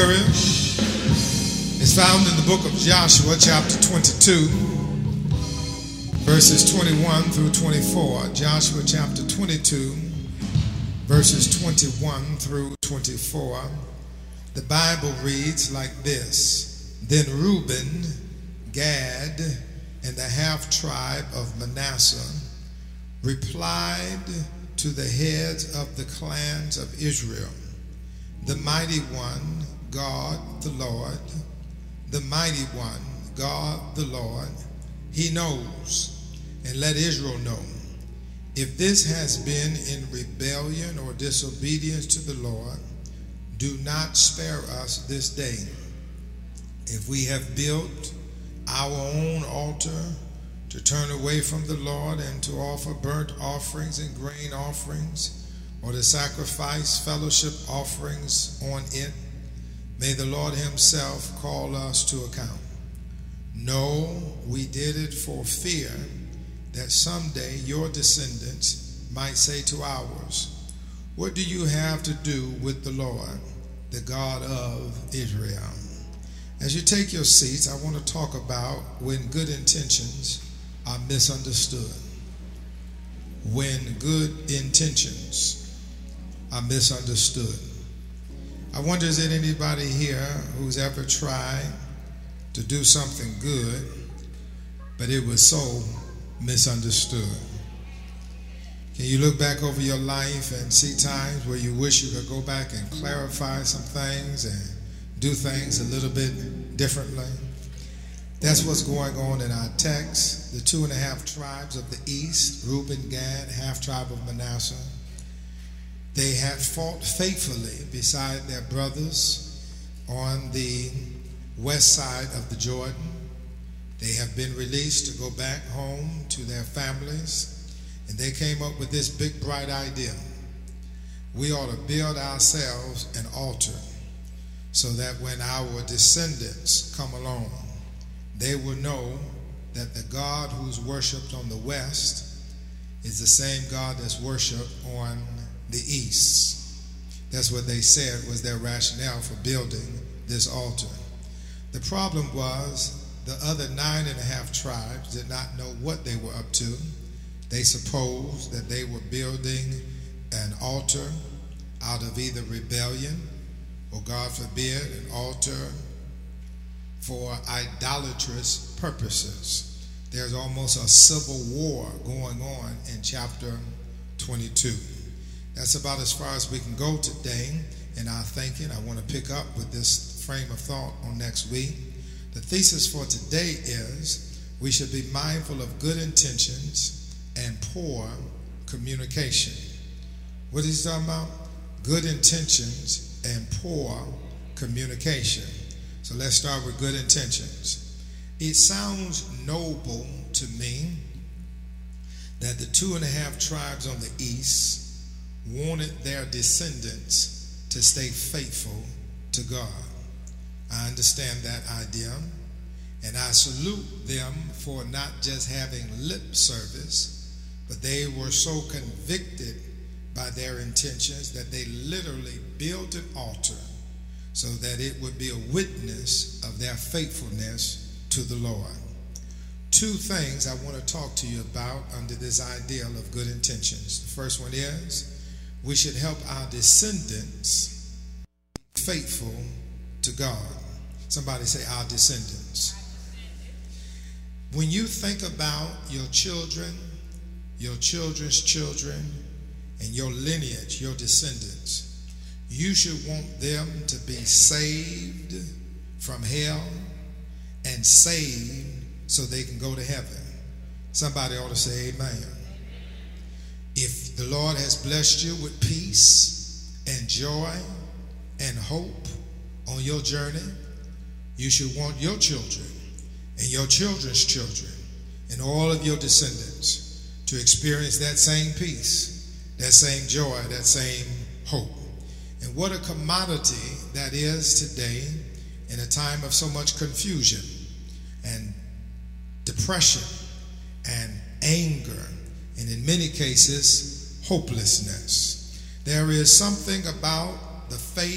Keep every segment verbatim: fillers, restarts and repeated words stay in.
material is found in the book of Joshua, chapter twenty-two, verses twenty-one through twenty-four. Joshua chapter twenty-two, verses twenty-one through twenty-four. The Bible reads like this: Then Reuben, Gad, and the half-tribe of Manasseh replied to the heads of the clans of Israel, the mighty one, God the Lord, the mighty one, God the Lord, he knows, and let Israel know. If this has been in rebellion or disobedience to the Lord, do not spare us this day. If we have built our own altar to turn away from the Lord and to offer burnt offerings and grain offerings, or to sacrifice fellowship offerings on it, may the Lord himself call us to account. No, we did it for fear that someday your descendants might say to ours, what do you have to do with the Lord, the God of Israel? As you take your seats, I want to talk about when good intentions are misunderstood. When good intentions are misunderstood. I wonder, is there anybody here who's ever tried to do something good, but it was so misunderstood? Can you look back over your life and see times where you wish you could go back and clarify some things and do things a little bit differently? That's what's going on in our text. The two and a half tribes of the east, Reuben, Gad, half tribe of Manasseh, they had fought faithfully beside their brothers on the west side of the Jordan. They have been released to go back home to their families, and they came up with this big bright idea. We ought to build ourselves an altar so that when our descendants come along, they will know that the God who's worshiped on the west is the same God that's worshiped on the east. That's what they said was their rationale for building this altar. The problem was the other nine and a half tribes did not know what they were up to. They supposed that they were building an altar out of either rebellion or, God forbid, an altar for idolatrous purposes. There's almost a civil war going on in chapter twenty-two. That's about as far as we can go today in our thinking. I want to pick up with this frame of thought on next week. The thesis for today is we should be mindful of good intentions and poor communication. What is he talking about? Good intentions and poor communication. So let's start with good intentions. It sounds noble to me that the two and a half tribes on the east wanted their descendants to stay faithful to God. I understand that idea, and I salute them for not just having lip service, but they were so convicted by their intentions that they literally built an altar so that it would be a witness of their faithfulness to the Lord. Two things I want to talk to you about under this ideal of good intentions. The first one is we should help our descendants be faithful to God. Somebody say our descendants. When you think about your children, your children's children, and your lineage, your descendants, you should want them to be saved from hell and saved so they can go to heaven. Somebody ought to say amen. If the Lord has blessed you with peace and joy and hope on your journey, you should want your children and your children's children and all of your descendants to experience that same peace, that same joy, that same hope. And what a commodity that is today in a time of so much confusion and depression and anger, and in many cases, hopelessness. There is something about the faith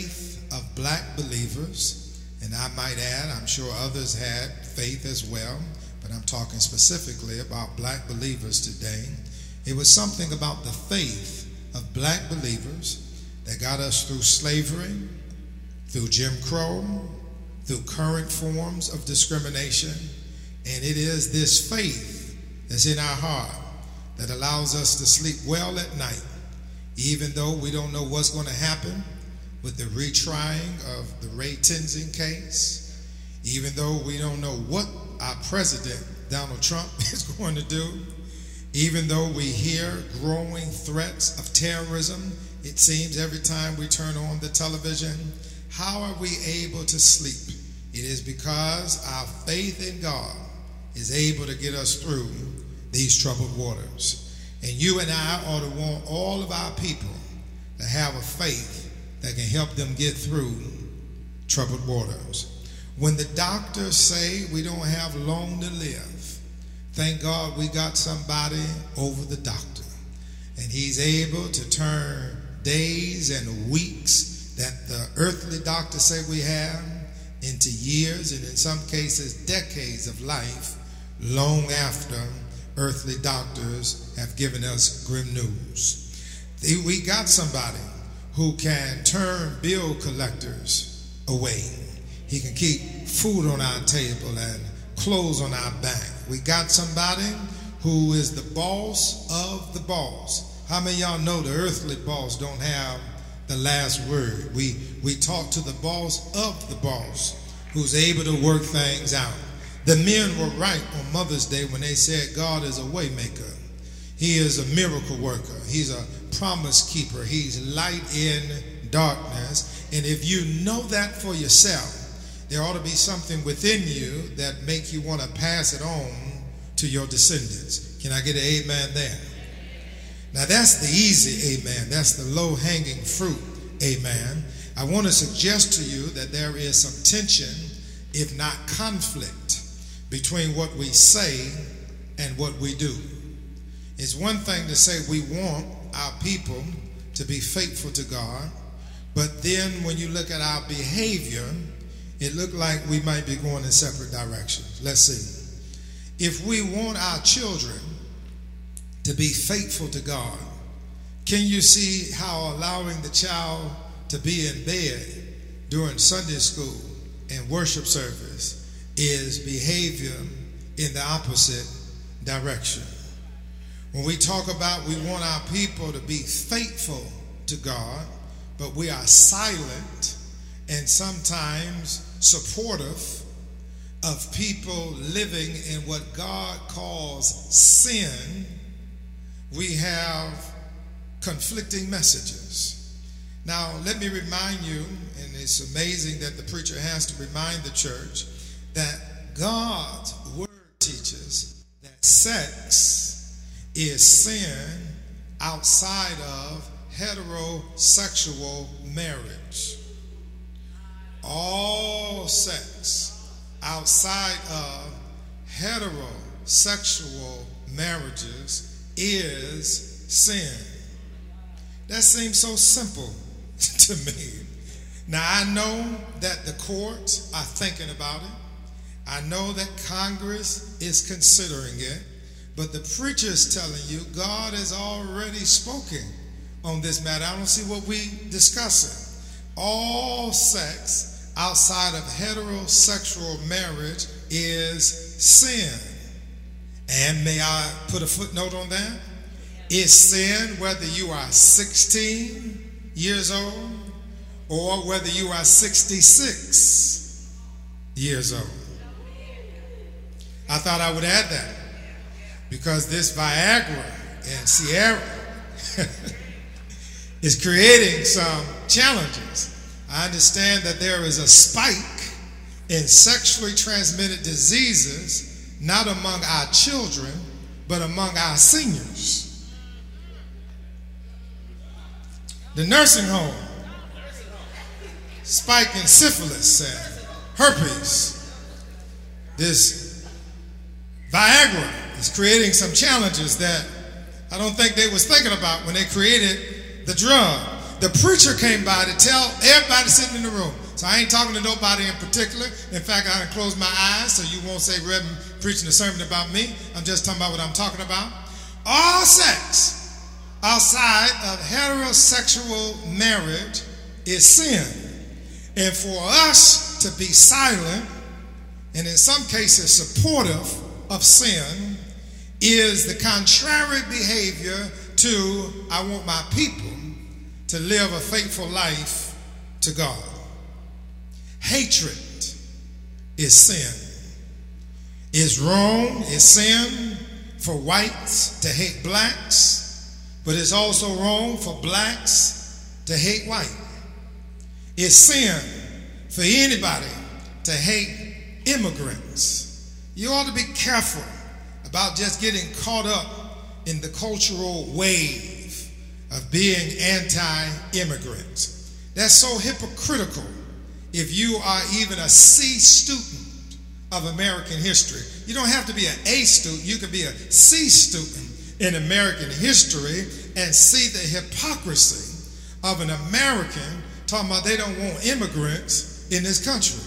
of black believers, and I might add, I'm sure others had faith as well, but I'm talking specifically about black believers today. It was something about the faith of black believers that got us through slavery, through Jim Crow, through current forms of discrimination, and it is this faith that's in our heart that allows us to sleep well at night, even though we don't know what's going to happen with the retrying of the Ray Tenzing case, even though we don't know what our president, Donald Trump, is going to do, even though we hear growing threats of terrorism, it seems every time we turn on the television. How are we able to sleep? It is because our faith in God is able to get us through these troubled waters. And you and I ought to want all of our people to have a faith that can help them get through troubled waters. When the doctors say we don't have long to live, thank God we got somebody over the doctor. And he's able to turn days and weeks that the earthly doctors say we have into years, and in some cases decades of life, long after earthly doctors have given us grim news. We got somebody who can turn bill collectors away. He can keep food on our table and clothes on our back. We got somebody who is the boss of the boss. How many of y'all know the earthly boss don't have the last word? We, we talk to the boss of the boss who's able to work things out. The men were right on Mother's Day when they said God is a way maker. He is a miracle worker. He's a promise keeper. He's light in darkness. And if you know that for yourself, there ought to be something within you that make you want to pass it on to your descendants. Can I get an amen there? Now that's the easy amen. That's the low-hanging fruit amen. I want to suggest to you that there is some tension, if not conflict, between what we say and what we do. It's one thing to say we want our people to be faithful to God, but then when you look at our behavior, it looked like we might be going in separate directions. Let's see. If we want our children to be faithful to God, can you see how allowing the child to be in bed during Sunday school and worship service is behavior in the opposite direction? When we talk about we want our people to be faithful to God, but we are silent and sometimes supportive of people living in what God calls sin, we have conflicting messages. Now, let me remind you, and it's amazing that the preacher has to remind the church, that God's word teaches that sex is sin outside of heterosexual marriage. All sex outside of heterosexual marriages is sin. That seems so simple to me. Now, I know that the courts are thinking about it. I know that Congress is considering it. But the preacher is telling you God has already spoken on this matter. I don't see what we discussing. All sex outside of heterosexual marriage is sin. And may I put a footnote on that? It's sin whether you are sixteen years old or whether you are sixty-six years old. I thought I would add that because this Viagra and Sierra is creating some challenges. I understand that there is a spike in sexually transmitted diseases, not among our children, but among our seniors. The nursing home, spike in syphilis and herpes. This Viagra is creating some challenges that I don't think they was thinking about when they created the drug. the preacher came by to tell everybody sitting in the room. So I ain't talking to nobody in particular. In fact, I done closed my eyes so you won't say Reverend preaching a sermon about me. I'm just talking about what I'm talking about. All sex outside of heterosexual marriage is sin. And for us to be silent, and in some cases supportive of sin, is the contrary behavior to I want my people to live a faithful life to God. Hatred is sin. It's wrong, it's sin for whites to hate blacks, but it's also wrong for blacks to hate white. It's sin for anybody to hate immigrants. You ought to be careful about just getting caught up in the cultural wave of being anti-immigrant. That's so hypocritical if you are even a C student of American history. You don't have to be an A student. You can be a C student in American history and see the hypocrisy of an American talking about they don't want immigrants in this country.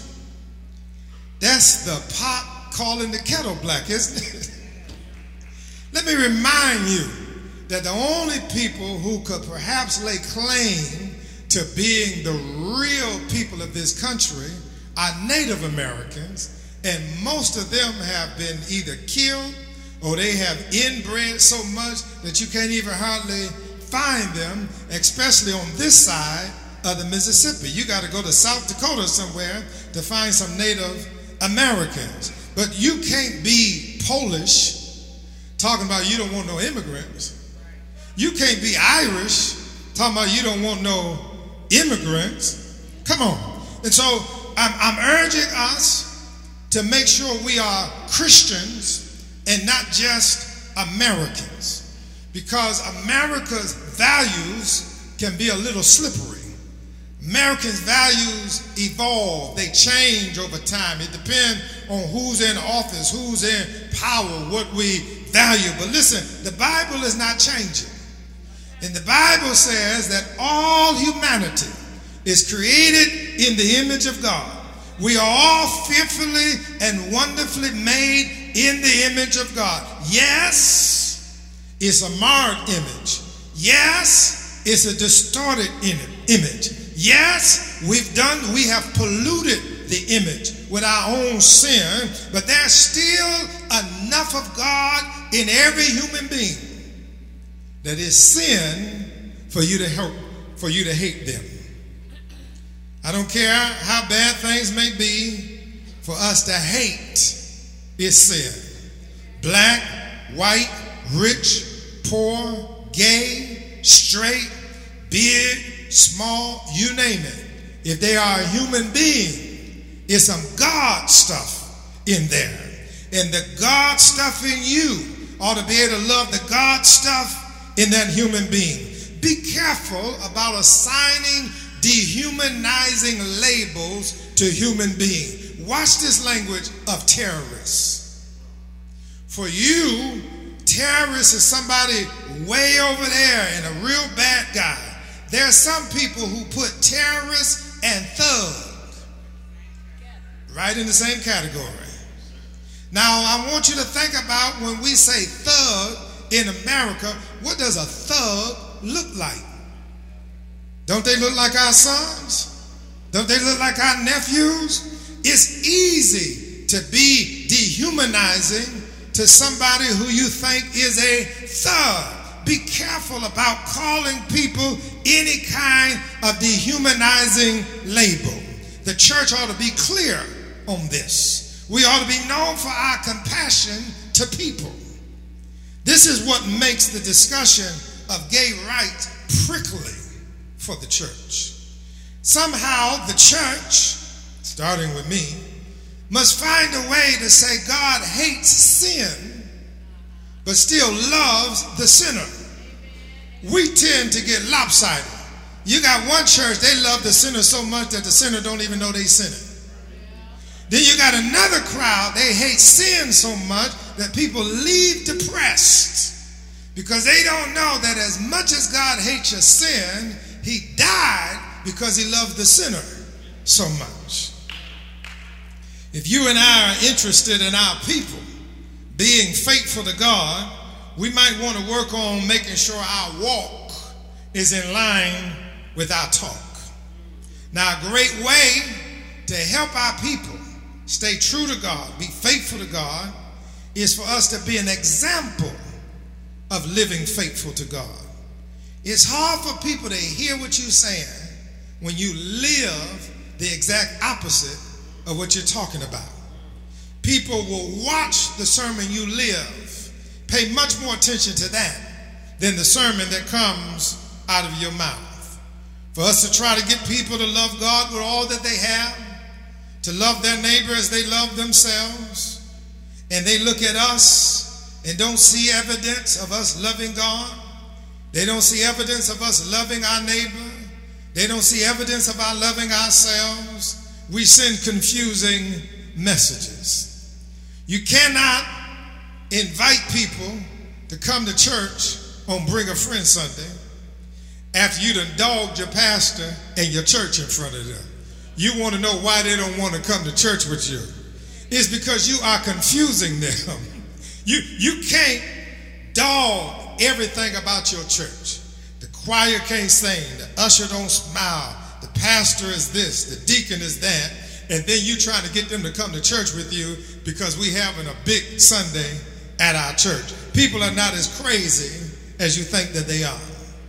That's the pot calling the kettle black, isn't it? Let me remind you that the only people who could perhaps lay claim to being the real people of this country are Native Americans, and most of them have been either killed or they have inbred so much that you can't even hardly find them, especially on this side of the Mississippi. You got to go to South Dakota somewhere to find some Native Americans. But you can't be Polish talking about you don't want no immigrants. You can't be Irish talking about you don't want no immigrants. Come on. And so I'm, I'm urging us to make sure we are Christians and not just Americans, because America's values can be a little slippery. Americans' values evolve, they change over time. It depends on who's in office, who's in power, what we value. But listen, the Bible is not changing. And the Bible says that all humanity is created in the image of God. We are all fearfully and wonderfully made in the image of God. Yes, it's a marred image. Yes, it's a distorted image. Yes, we've done, we have polluted the image with our own sin, but there's still enough of God in every human being that is sin for you to help, for you to hate them. I don't care how bad things may be, for us to hate is sin. Black, white, rich, poor, gay, straight, big, small, you name it. If they are a human being, it's some God stuff in there. And the God stuff in you ought to be able to love the God stuff in that human being. Be careful about assigning dehumanizing labels to human beings. Watch this language of terrorists. For you, terrorist is somebody way over there and a real bad guy. There are some people who put terrorist and thug right in the same category. Now, I want you to think about when we say thug in America, what does a thug look like? Don't they look like our sons? Don't they look like our nephews? It's easy to be dehumanizing to somebody who you think is a thug. Be careful about calling people any kind of dehumanizing label. The church ought to be clear on this. We ought to be known for our compassion to people. This is what makes the discussion of gay rights prickly for the church. Somehow the church, starting with me, must find a way to say God hates sin, but still loves the sinner. We tend to get lopsided. You got one church, they love the sinner so much that the sinner don't even know they sinning. Then you got another crowd, they hate sin so much that people leave depressed because they don't know that as much as God hates your sin, He died because he loved the sinner so much. If you and I are interested in our people being faithful to God, we might want to work on making sure our walk is in line with our talk. Now, a great way to help our people stay true to God, be faithful to God, is for us to be an example of living faithful to God. It's hard for people to hear what you're saying when you live the exact opposite of what you're talking about. People will watch the sermon you live, pay much more attention to that than the sermon that comes out of your mouth. For us to try to get people to love God with all that they have, to love their neighbor as they love themselves, and they look at us and don't see evidence of us loving God. They don't see evidence of us loving our neighbor. They don't see evidence of our loving ourselves. We send confusing messages. You cannot invite people to come to church on Bring a Friend Sunday after you done dogged your pastor and your church in front of them. You want to know why they don't want to come to church with you. It's because you are confusing them. You, you can't dog everything about your church. The choir can't sing. The usher don't smile. The pastor is this. The deacon is that. And then you trying to get them to come to church with you because we having a big Sunday at our church. People are not as crazy as you think that they are.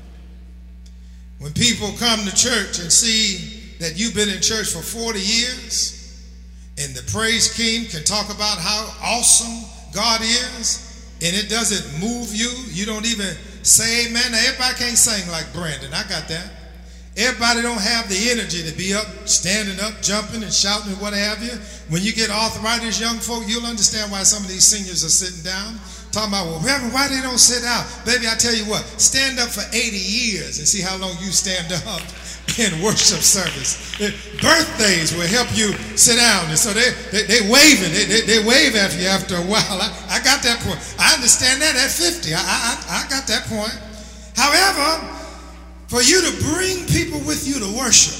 When people come to church and see that you've been in church for forty years, and the praise team can talk about how awesome God is, and it doesn't move you, you don't even say amen. Now, everybody can't sing like Brandon. I got that. Everybody don't have the energy to be up, standing up, jumping and shouting and what have you. When you get arthritis, young folk, you'll understand why some of these seniors are sitting down. Talking about, well, Reverend, why they don't sit down? Baby, I tell you what, stand up for eighty years and see how long you stand up in worship service. Birthdays will help you sit down. And so they, they, they waving. They, they, they wave at you after a while. I, I got that point. I understand that at fifty. I, I, I got that point. However, for you to bring people with you to worship,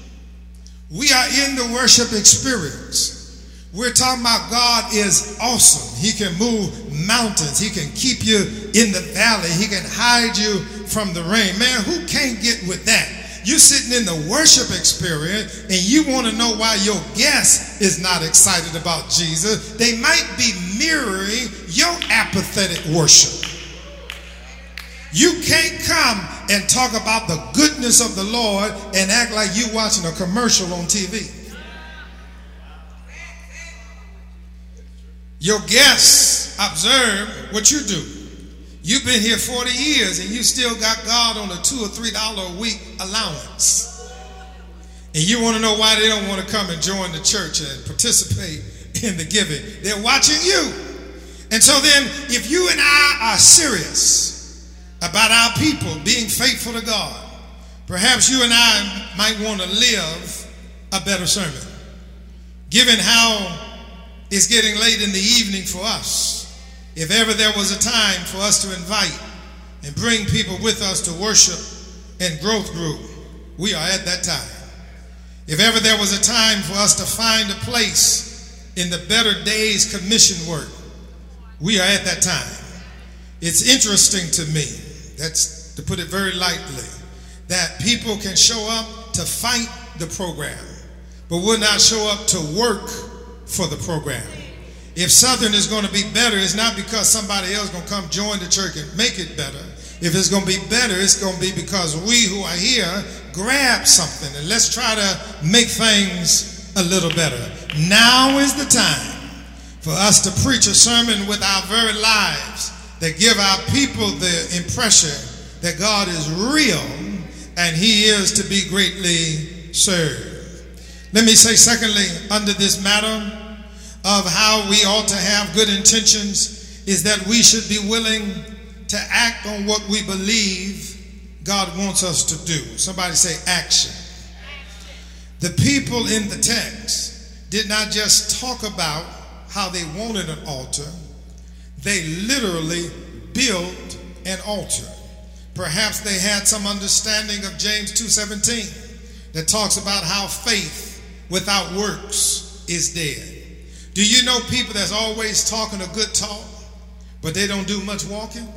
we are in the worship experience. We're talking about God is awesome. He can move mountains. He can keep you in the valley. He can hide you from the rain. Man, who can't get with that? You're sitting in the worship experience and you want to know why your guest is not excited about Jesus. They might be mirroring your apathetic worship. You can't come and talk about the goodness of the Lord and act like you're watching a commercial on T V. Your guests observe what you do. You've been here forty years and you still got God on a two or three dollar a week allowance. And you want to know why they don't want to come and join the church and participate in the giving. They're watching you. And so then, if you and I are serious about our people being faithful to God, perhaps you and I might want to live a better sermon. Given how it's getting late in the evening for us, if ever there was a time for us to invite and bring people with us to worship and growth group, we are at that time. If ever there was a time for us to find a place in the Better Days commission work, we are at that time. It's interesting to me, that's to put it very lightly, that people can show up to fight the program, but will not show up to work for the program. If Southern is going to be better, it's not because somebody else is going to come join the church and make it better. If it's going to be better, it's going to be because we who are here grab something and let's try to make things a little better. Now is the time for us to preach a sermon with our very lives that give our people the impression that God is real and he is to be greatly served. Let me say secondly, under this matter of how we ought to have good intentions, is that we should be willing to act on what we believe God wants us to do. Somebody say action. The people in the text did not just talk about how they wanted an altar. They literally built an altar. Perhaps they had some understanding of James two seventeen that talks about how faith without works is dead. Do you know people that's always talking a good talk, but they don't do much walking?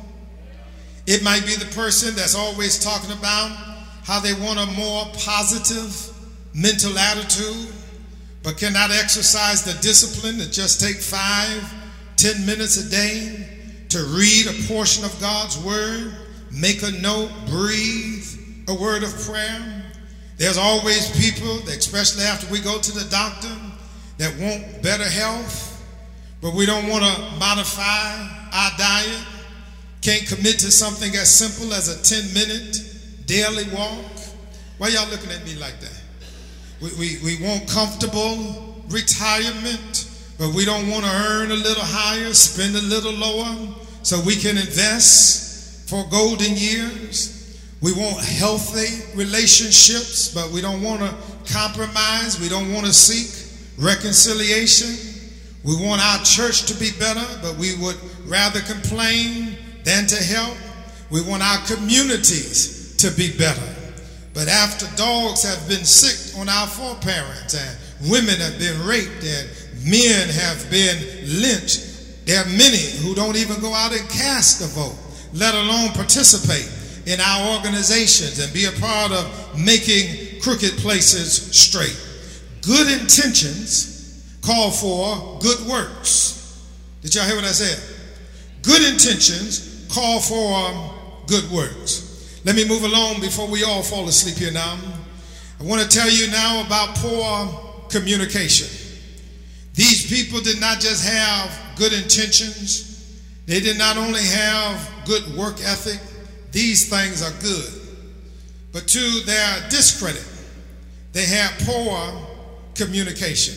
It might be the person that's always talking about how they want a more positive mental attitude, but cannot exercise the discipline to just take five, ten minutes a day to read a portion of God's word, make a note, breathe a word of prayer. There's always people, especially after we go to the doctor, that want better health, but we don't want to modify our diet, can't commit to something as simple as a ten minute daily walk. Why y'all looking at me like that? We, we, we want comfortable retirement, but we don't want to earn a little higher, spend a little lower, so we can invest for golden years. We want healthy relationships, but we don't want to compromise. We don't want to seek reconciliation. We want our church to be better, but we would rather complain than to help. We want our communities to be better. But after dogs have been sick on our foreparents, and women have been raped, and men have been lynched, there are many who don't even go out and cast a vote, let alone participate in our organizations and be a part of making crooked places straight. Good intentions call for good works. Did y'all hear what I said? Good intentions call for good works. Let me move along before we all fall asleep here now. I want to tell you now about poor communication. These people did not just have good intentions. They did not only have good work ethic. These things are good. But to their discredit, they had poor communication.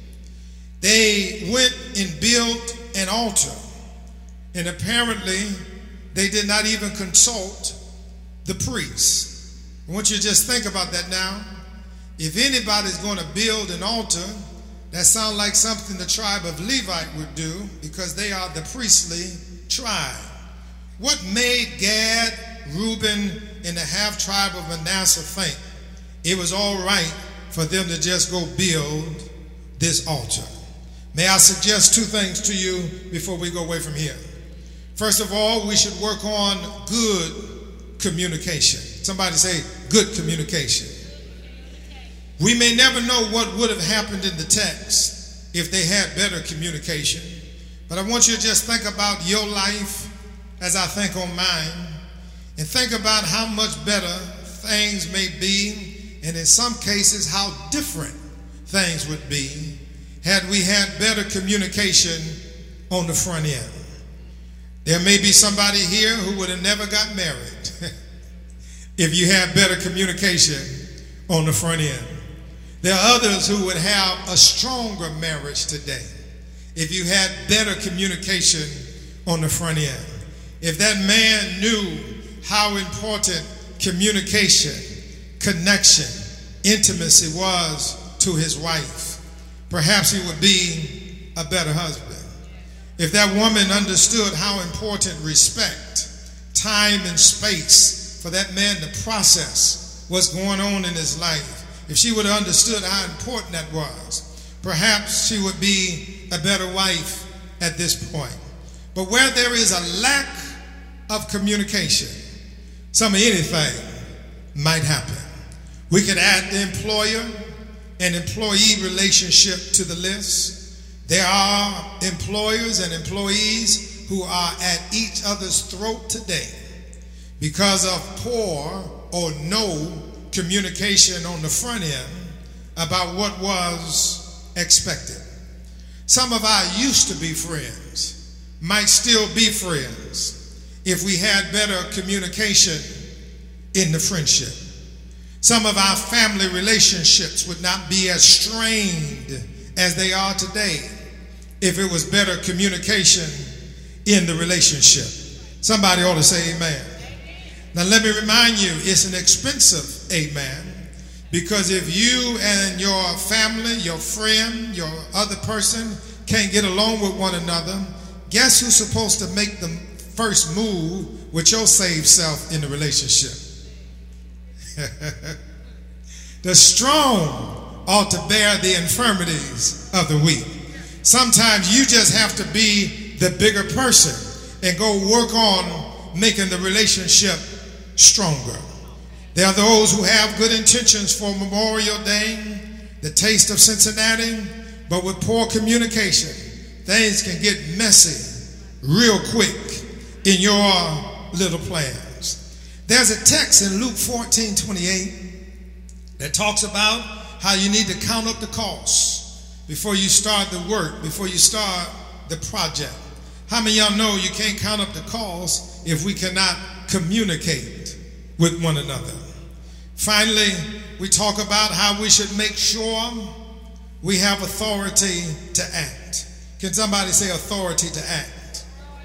They went and built an altar, and apparently they did not even consult the priest. I want you to just think about that now. If anybody's going to build an altar, that sounds like something the tribe of Levite would do, because they are the priestly tribe. What made Gad, Reuben, and the half tribe of Manasseh think it was all right for them to just go build this altar? May I suggest two things to you before we go away from here. First of all, we should work on good communication. Somebody say good communication. We may never know what would have happened in the text if they had better communication, but I want you to just think about your life as I think on mine, and think about how much better things may be, and in some cases how different things would be had we had better communication on the front end. There may be somebody here who would have never got married if you had better communication on the front end. There are others who would have a stronger marriage today if you had better communication on the front end. If that man knew how important communication, connection, intimacy was to his wife, perhaps he would be a better husband. If that woman understood how important respect, time and space for that man to process what's going on in his life, if she would have understood how important that was, perhaps she would be a better wife at this point. But where there is a lack of communication, some of anything might happen. We could add the employer and employee relationship to the list. There are employers and employees who are at each other's throat today because of poor or no communication on the front end about what was expected. Some of our used to be friends might still be friends if we had better communication in the friendship. Some of our family relationships would not be as strained as they are today if it was better communication in the relationship. Somebody ought to say amen. Now let me remind you, it's an expensive amen, because if you and your family, your friend, your other person can't get along with one another, guess who's supposed to make the first move with your saved self in the relationship. The strong ought to bear the infirmities of the weak. Sometimes you just have to be the bigger person and go work on making the relationship stronger. There are those who have good intentions for Memorial Day, the Taste of Cincinnati, but with poor communication, things can get messy real quick in your little plans. There's a text in Luke fourteen twenty-eight that talks about how you need to count up the costs before you start the work, before you start the project. How many of y'all know you can't count up the costs if we cannot communicate with one another? Finally, we talk about how we should make sure we have authority to act. Can somebody say authority to act?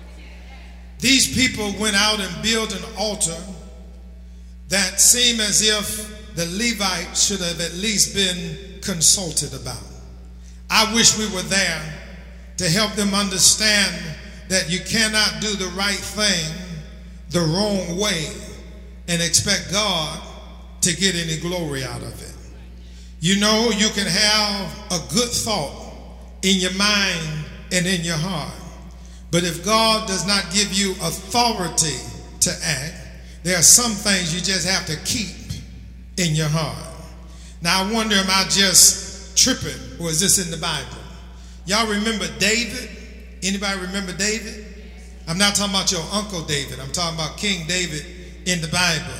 These people went out and built an altar that seemed as if the Levites should have at least been consulted about. I wish we were there to help them understand that you cannot do the right thing the wrong way and expect God to get any glory out of it. You know, you can have a good thought in your mind and in your heart, but if God does not give you authority to act, there are some things you just have to keep in your heart. Now I wonder, am I just tripping, or is this in the Bible? Y'all remember David? Anybody remember David? I'm not talking about your Uncle David. I'm talking about King David in the Bible.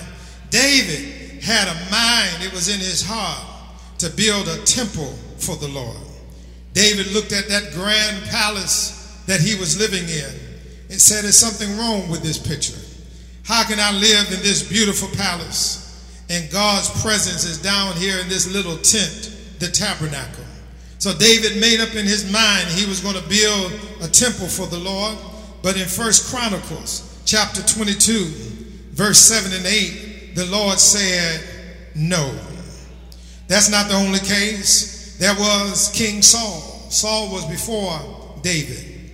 David had a mind, it was in his heart, to build a temple for the Lord. David looked at that grand palace that he was living in and said, there's something wrong with this picture. How can I live in this beautiful palace and God's presence is down here in this little tent, the tabernacle? So David made up in his mind he was going to build a temple for the Lord. But in First Chronicles chapter twenty-two, verse seven and eight, the Lord said, no. That's not the only case. There was King Saul. Saul was before David.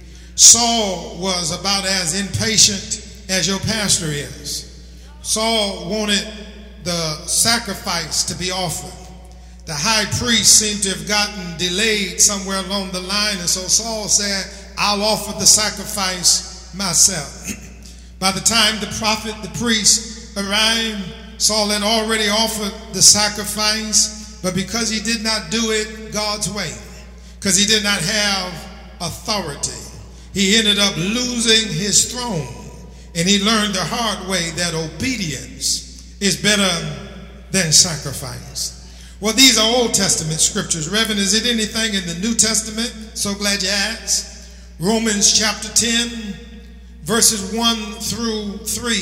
Saul was about as impatient as your pastor is. Saul wanted the sacrifice to be offered. The high priest seemed to have gotten delayed somewhere along the line, and so Saul said, I'll offer the sacrifice myself. By the time the prophet, the priest arrived, Saul had already offered the sacrifice, but because he did not do it God's way, because he did not have authority, he ended up losing his throne. And he learned the hard way that obedience is better than sacrifice. Well, these are Old Testament scriptures. Reverend, is it anything in the New Testament? So glad you asked. Romans chapter ten, verses one through three.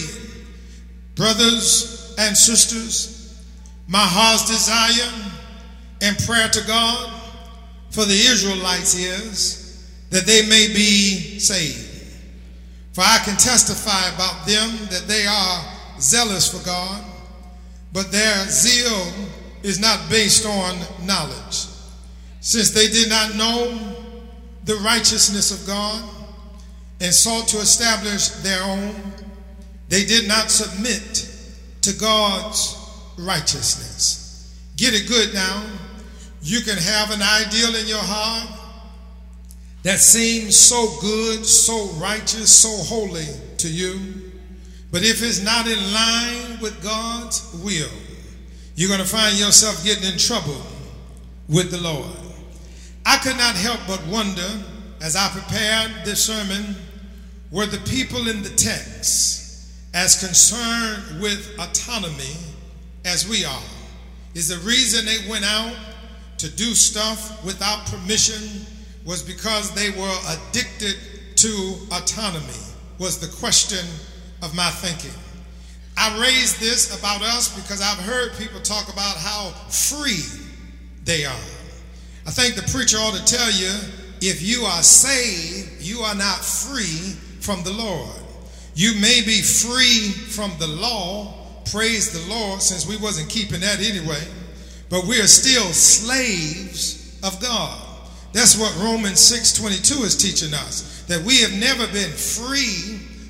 Brothers and sisters, my heart's desire and prayer to God for the Israelites is that they may be saved. For I can testify about them that they are zealous for God, but their zeal is not based on knowledge. Since they did not know the righteousness of God and sought to establish their own, they did not submit to God's righteousness. Get it good now. You can have an ideal in your heart that seems so good, so righteous, so holy to you, but if it's not in line with God's will, you're going to find yourself getting in trouble with the Lord. I could not help but wonder, as I prepared this sermon, were the people in the text as concerned with autonomy as we are? Is the reason they went out to do stuff without permission was because they were addicted to autonomy, was the question of my thinking. I raised this about us because I've heard people talk about how free they are. I think the preacher ought to tell you, if you are saved, you are not free from the Lord. You may be free from the law, praise the Lord, since we wasn't keeping that anyway, but we are still slaves of God. That's what Romans six twenty-two is teaching us, that we have never been free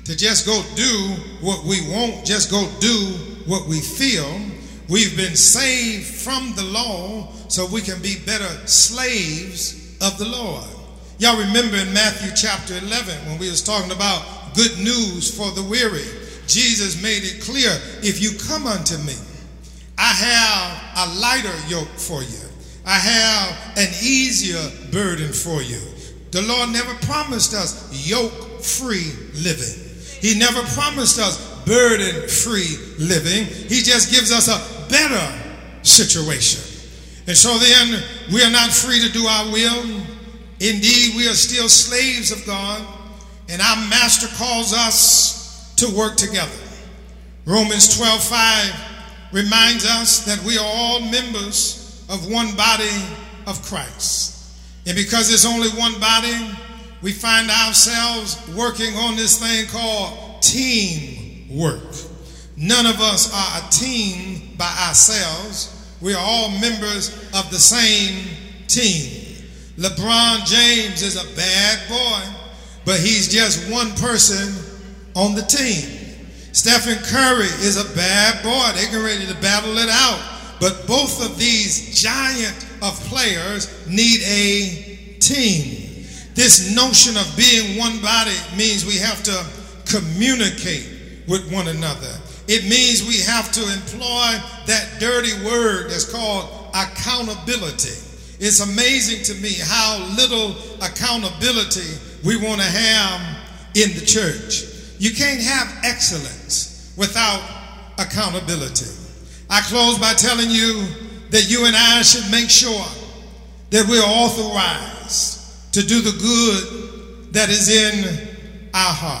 to just go do what we want, just go do what we feel. We've been saved from the law so we can be better slaves of the Lord. Y'all remember in Matthew chapter eleven when we was talking about good news for the weary. Jesus made it clear, if you come unto me, I have a lighter yoke for you. I have an easier burden for you. The Lord never promised us yoke-free living. He never promised us burden-free living. He just gives us a better situation. And so then we are not free to do our will. Indeed, we are still slaves of God, and our master calls us to work together. Romans twelve five reminds us that we are all members of one body of Christ. And because it's only one body, we find ourselves working on this thing called teamwork. None of us are a team by ourselves. We are all members of the same team. LeBron James is a bad boy, but he's just one person on the team. Stephen Curry is a bad boy. They're getting ready to battle it out. But both of these giant of players need a team. This notion of being one body means we have to communicate with one another. It means we have to employ that dirty word that's called accountability. It's amazing to me how little accountability we want to have in the church. You can't have excellence without accountability. I close by telling you that you and I should make sure that we're authorized to do the good that is in our heart.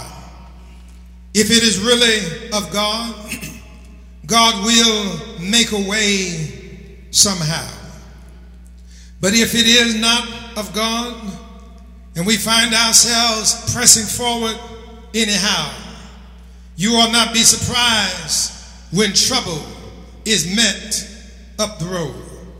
If it is really of God, God will make a way somehow. But if it is not of God, and we find ourselves pressing forward anyhow, you will not be surprised when trouble is met up the road.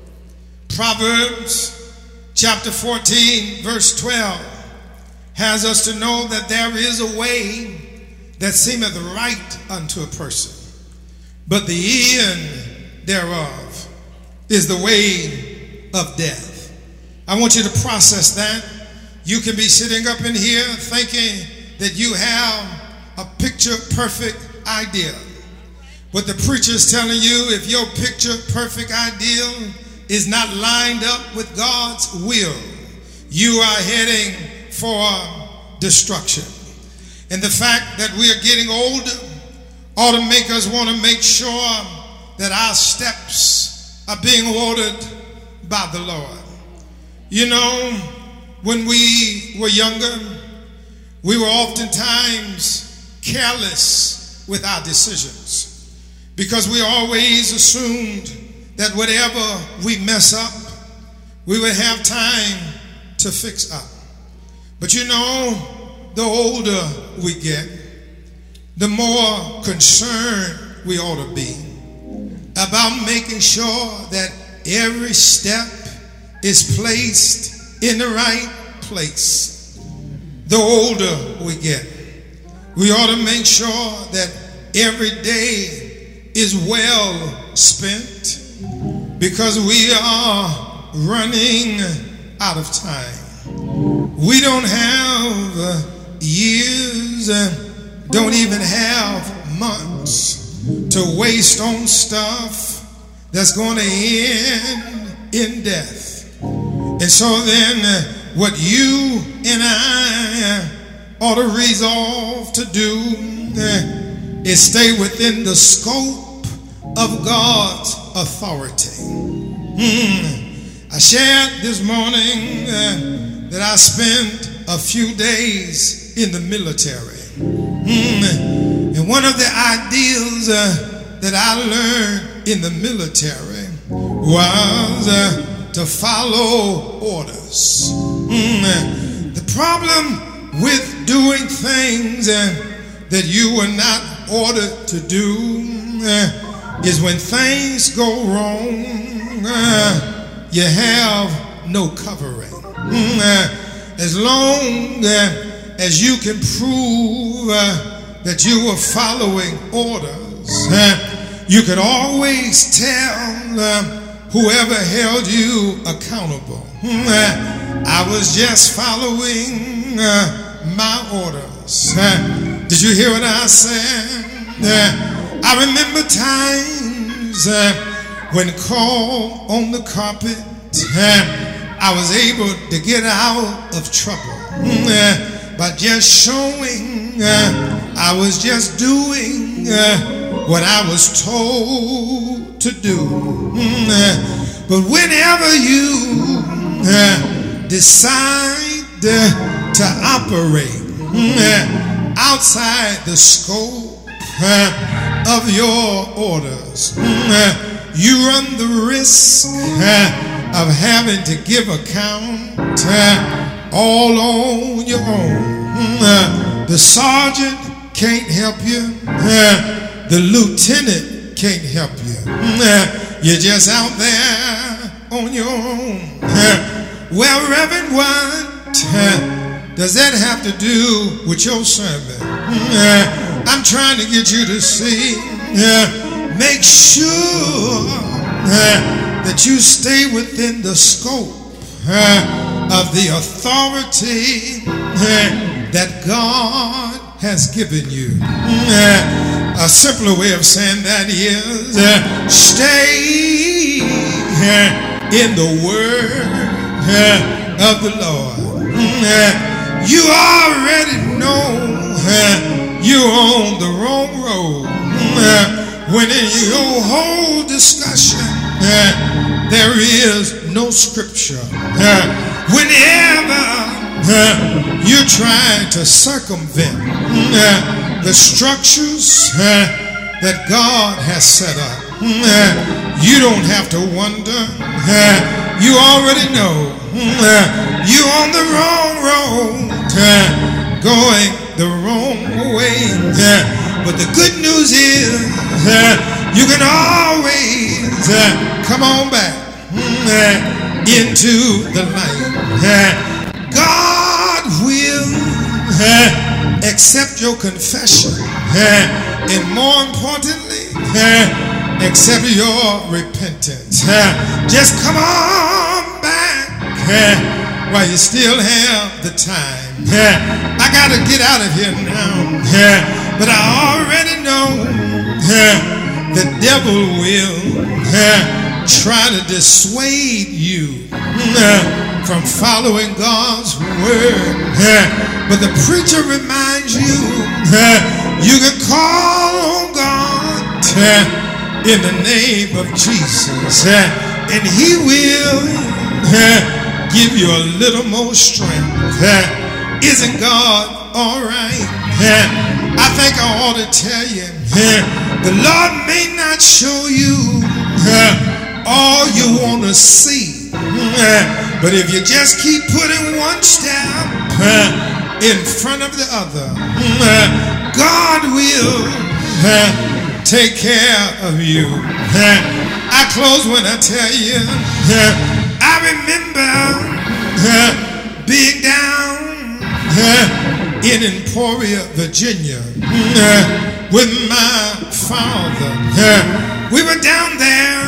Proverbs chapter fourteen verse twelve has us to know that there is a way that seemeth right unto a person, but the end thereof is the way of death. I want you to process that. You can be sitting up in here thinking that you have a picture perfect idea. But the preacher is telling you, if your picture perfect ideal is not lined up with God's will, you are heading for destruction. And the fact that we are getting older ought to make us want to make sure that our steps are being ordered by the Lord. You know, when we were younger, we were oftentimes careless with our decisions because we always assumed that whatever we mess up, we would have time to fix up. But you know, the older we get, the more concerned we ought to be about making sure that every step is placed in the right place. The older we get, we ought to make sure that every day is well spent because we are running out of time. We don't have years, don't even have months to waste on stuff that's going to end in death. And so then what you and I ought to resolve to do is stay within the scope of God's authority. Hmm. I shared this morning uh, that I spent a few days in the military. Hmm. And one of the ideals uh, that I learned in the military was uh, to follow orders. Mm. The problem with doing things uh, that you were not ordered to do uh, is when things go wrong, uh, you have no covering. Mm. Uh, as long uh, as you can prove uh, that you were following orders. Uh, you could always tell uh, whoever held you accountable. Uh, I was just following uh, my orders. Uh, did you hear what I said? Uh, I remember times uh, when called on the carpet, uh, I was able to get out of trouble uh, by just showing uh, I was just doing uh, what I was told to do. Uh, but whenever you uh, decide uh, to operate uh, outside the scope uh, of your orders, uh, you run the risk uh, of having to give account uh, all on your own. Uh, the sergeant can't help you. Uh, the lieutenant can't help you. Uh, you're just out there on your own. Uh, well, Reverend, what uh, does that have to do with your sermon? Uh, I'm trying to get you to see. Uh, make sure uh, that you stay within the scope uh, of the authority uh, that God has given you. Uh, a simpler way of saying that is uh, stay uh, in the word uh, of the Lord. Uh, you already know uh, you're on the wrong road uh, when in your whole discussion Uh, there is no scripture. Uh, whenever uh, you're trying to circumvent uh, the structures uh, that God has set up, uh, you don't have to wonder. Uh, you already know uh, you're on the wrong road, uh, going the wrong way. Uh, but the good news is uh, you can always uh, come on back uh, into the light. Uh, God will uh, accept your confession, uh, and more importantly, uh, accept your repentance. Uh, just come on back uh, while you still have the time. Uh, I got to get out of here now, uh, but I already know uh, the devil will uh, try to dissuade you uh, from following God's word. Uh, but the preacher reminds you uh, you can call on God uh, in the name of Jesus, uh, and he will uh, give you a little more strength. Uh, isn't God all right? Uh, I think I ought to tell you, uh, the Lord may not show you uh, all you want to see, uh, but if you just keep putting one step uh, in front of the other, uh, God will uh, take care of you. Uh, I close when I tell you, uh, I remember uh, being down uh, in Emporia, Virginia, uh, with my father. Uh, we were down there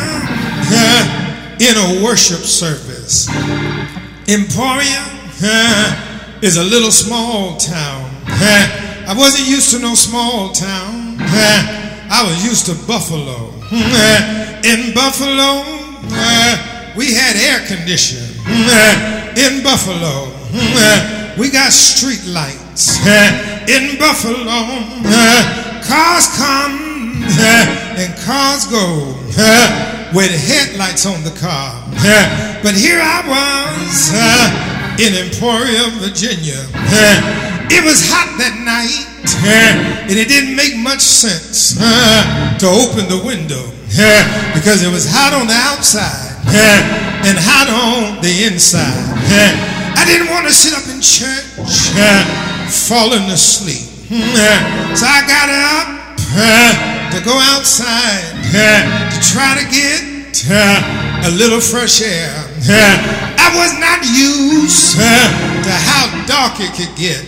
uh, in a worship service. Emporia uh, is a little small town. Uh, I wasn't used to no small town. Uh, I was used to Buffalo. Uh, in Buffalo, uh, we had air conditioning. Uh, in Buffalo, uh, we got street lights. Uh, in Buffalo, uh, cars come uh, and cars go uh, with headlights on the car. Uh, but here I was uh, in Emporia, Virginia. Uh, it was hot that night, uh, and it didn't make much sense uh, to open the window uh, because it was hot on the outside uh, and hot on the inside. Uh, I didn't want to sit up in church uh, falling asleep. Uh, so I got up uh, to go outside uh, to try to get uh, a little fresh air. Uh, I was not used uh, to how dark dark it could get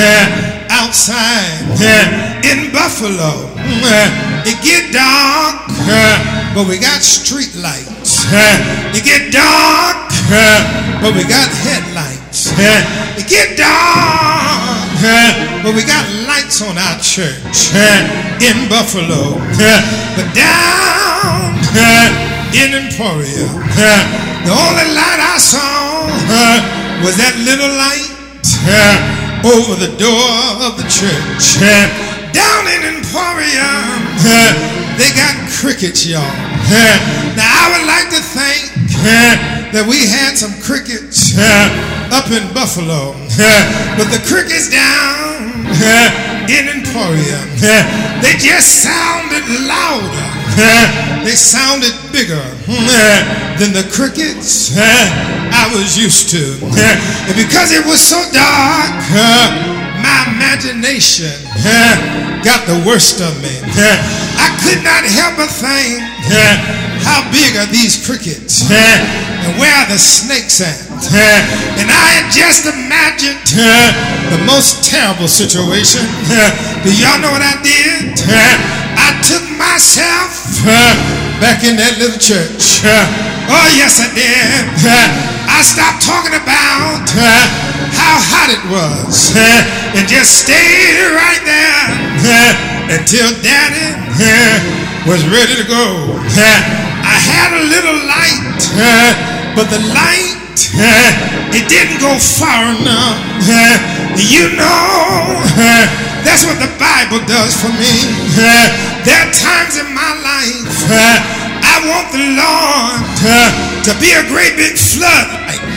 outside in Buffalo. It get dark, but we got street lights. It get dark, but we got headlights. It get dark, but we got lights on our church in Buffalo. But down in Emporia, the only light I saw was that little light over the door of the church. Down in Emporia, they got crickets, y'all. Now I would like to think that we had some crickets up in Buffalo, but the crickets down in Emporia, they just sounded louder. They sounded bigger than the crickets I was used to. And because it was so dark, my imagination got the worst of me. I could not help but think, how big are these crickets? And where are the snakes at? And I had just imagined the most terrible situation. Do y'all know what I did? I took myself back in that little church. Oh, yes, I did. I stopped talking about how hot it was and just stayed right there until Daddy was ready to go. I had a little light, but the light, it didn't go far enough. You know, that's what the Bible does for me. There are times in my life I want the Lord to be a great big flood.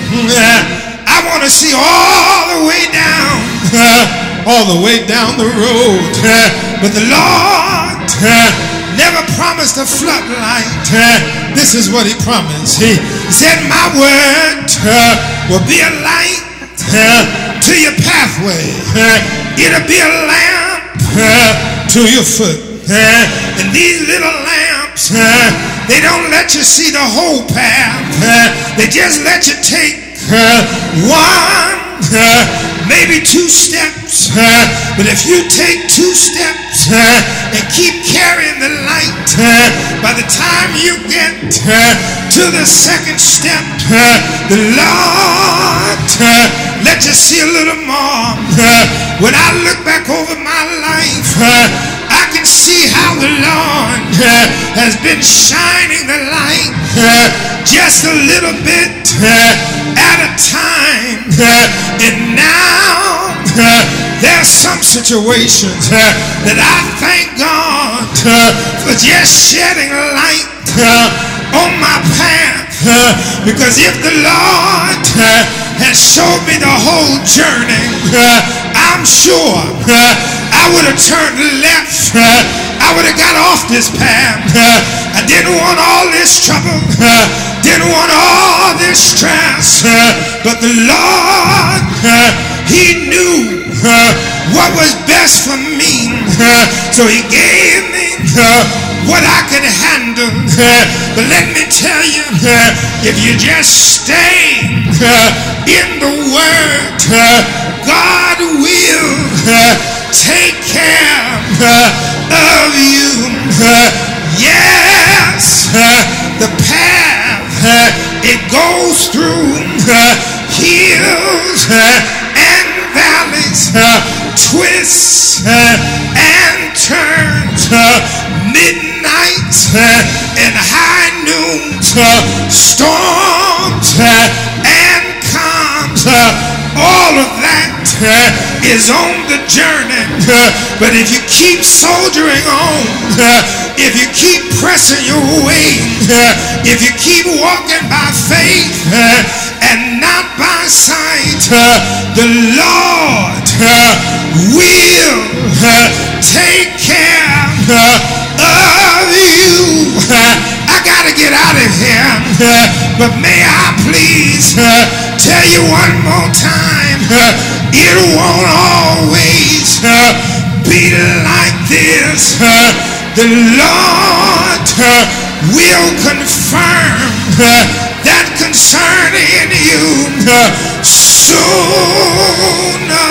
I want to see all the way down, all the way down the road. But the Lord never promised a floodlight. This is what he promised. He said, my word will be a light to your pathway. It'll be a lamp to your foot. And these little lamps, they don't let you see the whole path. They just let you take one, maybe two steps. But if you take two steps and keep carrying the light, by the time you get to the second step, the Lord let you see a little more. When I look back over my life, I can see how the Lord has been shining the light just a little bit at a time. And now there's some situations that I thank God for just shedding light on my path. Because if the Lord had showed me the whole journey, I'm sure I would have turned left. I would have got off this path. I didn't want all this trouble. Didn't want all this stress. But the Lord, he knew what was best for me. So he gave me what I could handle. But let me tell you, if you just stay in the Word, God will take care of you. Yes, the path it goes through hills and valleys, twists and turns, midnights and high noons, storms and calms. All of that is on the journey. But if you keep soldiering on, if you keep pressing your way, if you keep walking by faith and not by sight, the Lord will take care of you. I gotta get out of here, but may I please tell you one more time, it won't always be like this. The Lord will confirm that concerning you sooner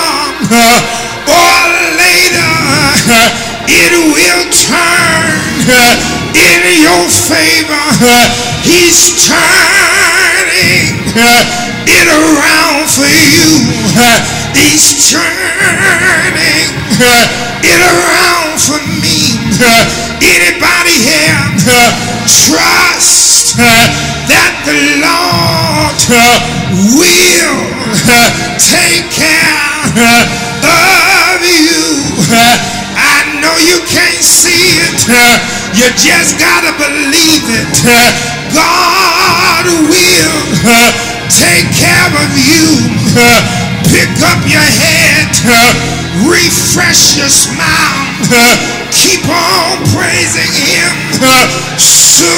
or later it will turn in your favor. He's turning it around for you. He's turning it around for me. Anybody here trust that the Lord will take care of you? I know you can't see it, you just gotta believe it. God will take care of you. Pick up your head, refresh your smile, keep on praising Him. Sooner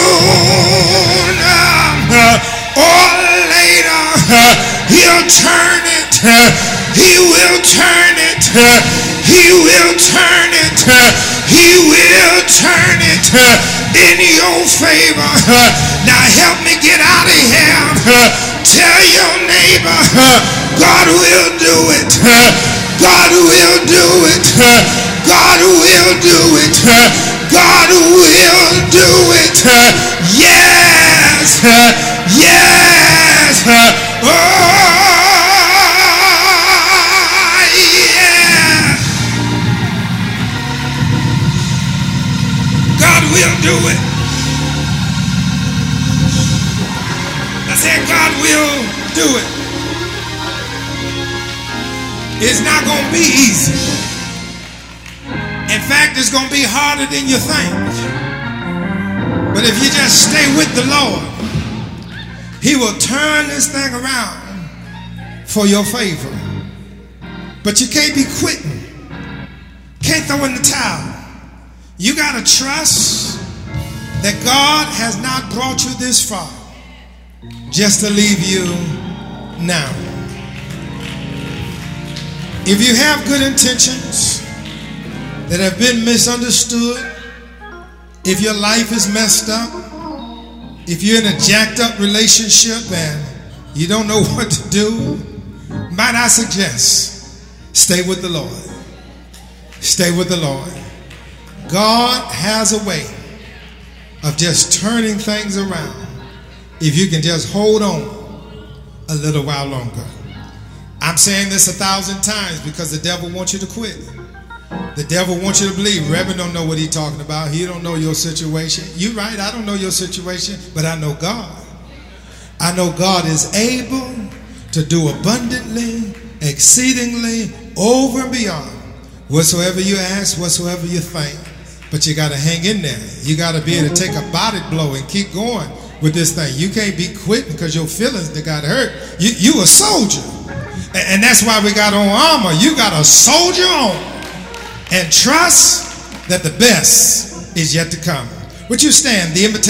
or later He'll turn it. He will turn it. He will turn it. He will turn it in your favor. Now help me get out of here. Tell your neighbor, God will do it. God will do it. God will do it. God will do it. Yes. Yes. Oh, yeah. God will do it. I said God will do it. It's not going to be easy. In fact, it's going to be harder than you think. But if you just stay with the Lord, He will turn this thing around for your favor. But you can't be quitting. Can't throw in the towel. You got to trust that God has not brought you this far just to leave you now. If you have good intentions that have been misunderstood, if your life is messed up, if you're in a jacked up relationship and you don't know what to do, might I suggest, stay with the Lord. Stay with the Lord. God has a way of just turning things around if you can just hold on a little while longer. I'm saying this a thousand times because the devil wants you to quit. The devil wants you to believe. Reverend don't know what he's talking about. He don't know your situation. You're right, I don't know your situation, but I know God. I know God is able to do abundantly, exceedingly, over and beyond whatsoever you ask, whatsoever you think. But you got to hang in there. You got to be able to take a body blow and keep going with this thing. You can't be quitting because your feelings that got hurt. You, you a soldier. And that's why we got on armor. You got a soldier on. And trust that the best is yet to come. Would you stand? The invitation.